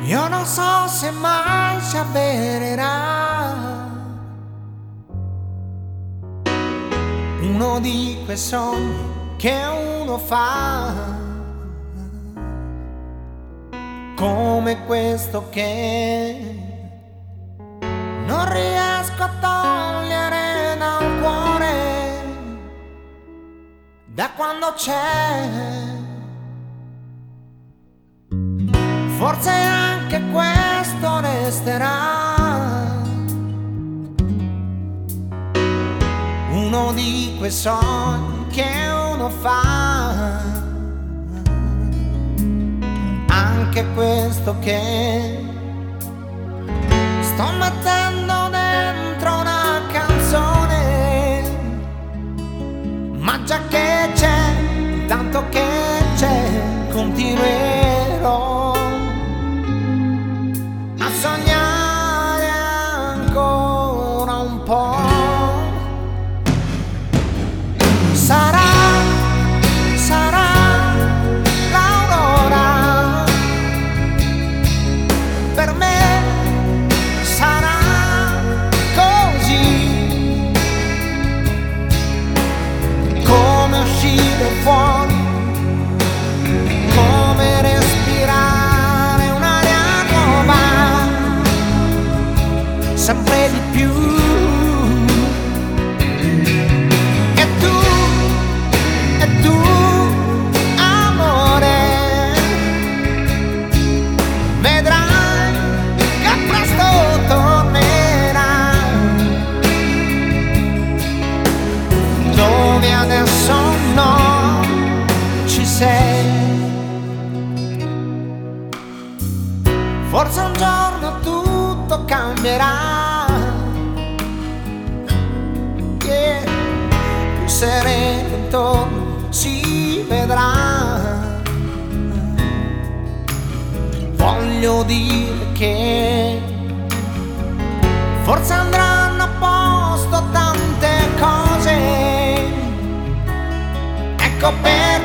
Io non so se mai si avvererà uno di quei sogni che uno fa, come questo che non riesco a togliere dal cuore da quando c'è. Forse anche questo resterà uno di quei sogni che uno fa, anche questo che sto mettendo dentro una canzone. Ma già che c'è, tanto che c'è, continuerò a sognare ancora un po'. Sarà l'aurora, per me sarà così, come uscire fuori, come respirare un'aria nuova, sempre di più. E tu, amore, vedrai che presto tornerà dove adesso non ci sei. Forse un giorno tutto cambierà, che più sereno intorno si vedrà. Voglio dire che forse andranno a posto tante cose, ecco perché